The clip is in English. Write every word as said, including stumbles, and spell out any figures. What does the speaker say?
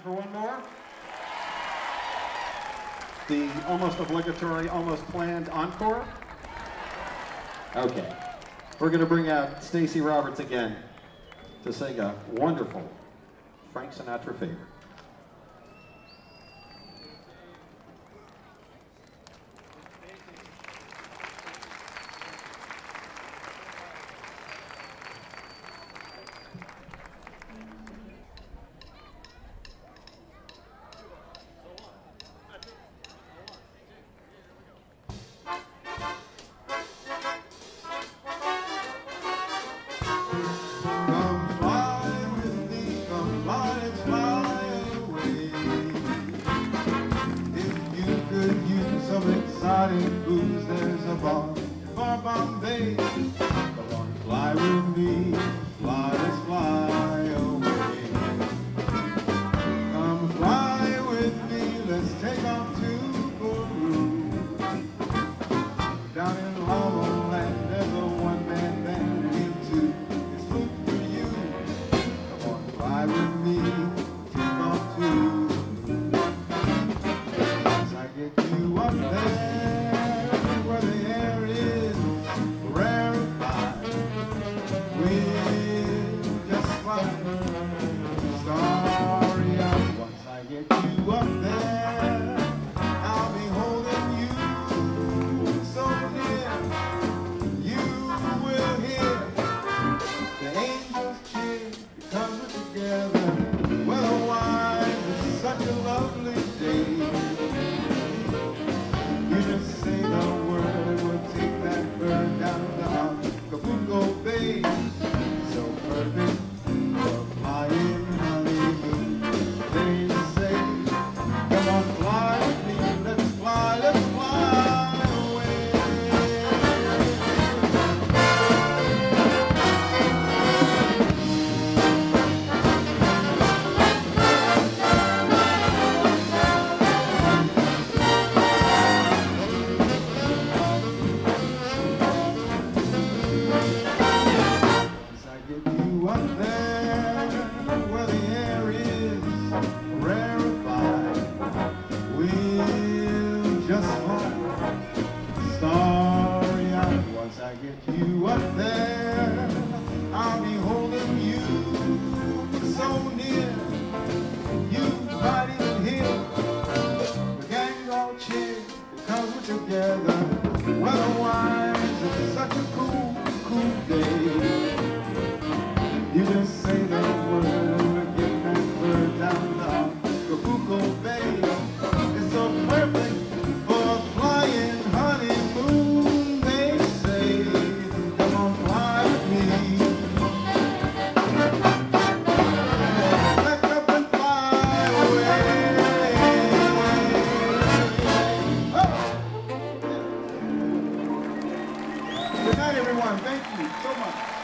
for one more? The almost obligatory, almost planned encore? Okay. We're going to bring out Stacey Roberts again to sing a wonderful Frank Sinatra favorite. Exotic booze, there's a bar in Far Bombay. Come on, fly with me, fly, let's fly away. Come fly with me, let's take off to Peru. Down in Lava Land, there's a one-man band, me too. It's food for you. Come on, fly with me, take off to Peru. As I get you up there, good night, everyone. Thank you so much.